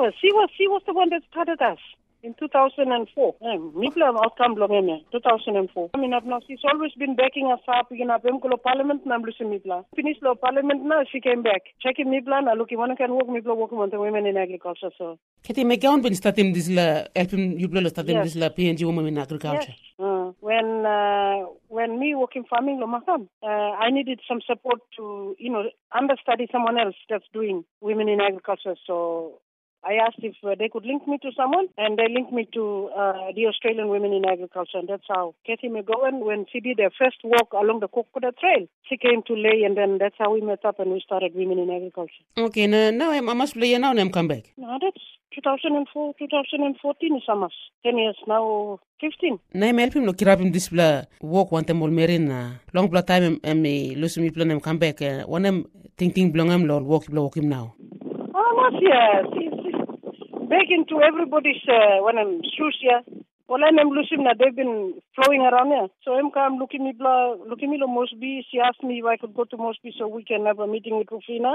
Well, she was the one that started us in 2004. Mipla outcome blongeme 2004. I mean, she's always been backing us up. You know, Parliament na Mipla. Finished the Parliament now, she came back. Checking Mipla na looking one can work Mipla working on the women in agriculture. So. Kati McGowan been starting this helping you starting this PNG women in agriculture. Yes. When me working farming I needed some support to understudy someone else that's doing women in agriculture. So I asked if they could link me to someone, and they linked me to the Australian Women in Agriculture, and that's how Kathy McGowan, when she did her first walk along the Kokoda Trail, she came to Lay, and then that's how we met up and we started Women in Agriculture. Okay, now I must play now and I'm come back. No, that's 2004, 2014 is almost 10 years now, 15. Na I'm helping no kirapim this walk one time merin long time me lose me plan come back one I'm thinking blong lol walk him now. Oh, not yes. Back into everybody's when I'm shoes here. Well, I'm losing that they've been flowing around here. So I'm come looking me to Mosby. She asked me if I could go to Mosby so we can have a meeting with Rufina,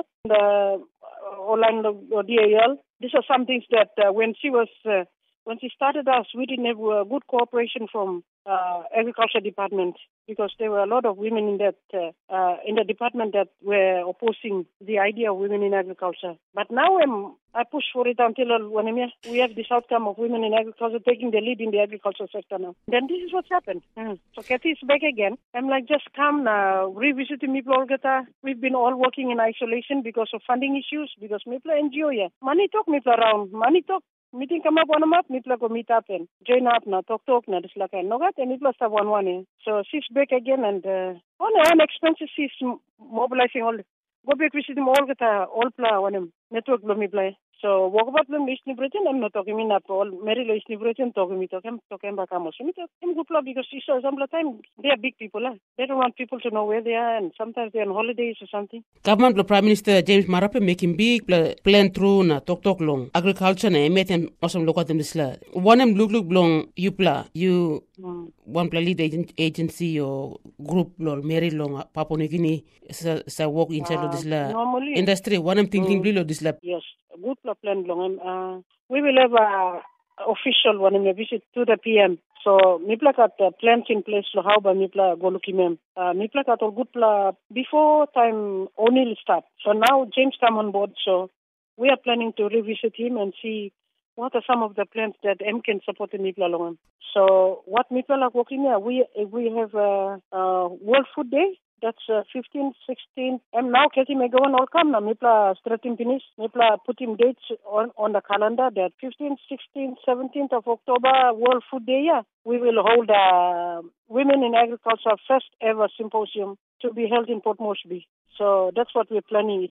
Orlando or DAL. These are some things that when she started us, we didn't have good cooperation from agriculture department, because there were a lot of women in that in the department that were opposing the idea of women in agriculture. But now I push for it until we have this outcome of women in agriculture taking the lead in the agriculture sector now. Then this is what's happened. So Kathy is back again. I'm like, just come now, revisiting Mipla Olgata. We've been all working in isolation because of funding issues, because Mipla NGO, yeah. Money talk Mipla around. Money talk. Meeting come up on a map, Mipla go meet up and join up na talk na this like no got and Mipla start one. So she's back again, and on her own expenses she's mobilizing all go back visiting all pla one network blow Mipla. So walk about them is Britain, I'm not talking in all Merilo is Britain talking back almost. I'm good plan because she says some time they are big people, they don't want people to know where they are, and sometimes they're on holidays or something. Government Prime Minister James Marape making big plan through na talk long agriculture na met him awesome look at them this la one look long you one lead agency or group long Mary long Papua New Guinea sa work inside of this la industry one thinking below this la. Yes, good plan long. We will have a official one in a visit to the PM. So Mipla got plans in place so how by Mipla go looking mem. Mipla got all good before time O'Neill start. So now James come on board, so we are planning to revisit him and see what are some of the plans that M can support in Mipla long. So what Mipla are working here, we have World Food Day. That's 15, 16. And now Kathy McGowan all come now. Mipla starting finish. Mipla put him dates on the calendar that 15, 16, 17th of October, World Food Day. Yeah. We will hold Women in Agriculture first ever symposium to be held in Port Moresby. So that's what we're planning.